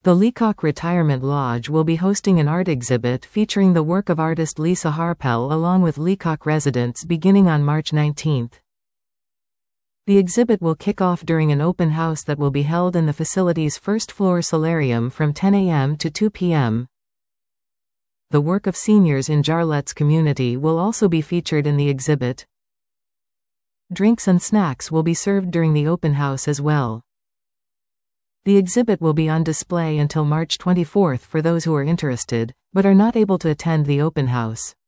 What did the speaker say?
The Leacock Retirement Lodge will be hosting an art exhibit featuring the work of artist Lisa Harpel along with Leacock residents beginning on March 19. The exhibit will kick off during an open house that will be held in the facility's first-floor solarium from 10 a.m. to 2 p.m. The work of seniors in Jarlett's community will also be featured in the exhibit. Drinks and snacks will be served during the open house as well. The exhibit will be on display until March 24 for those who are interested, but are not able to attend the open house.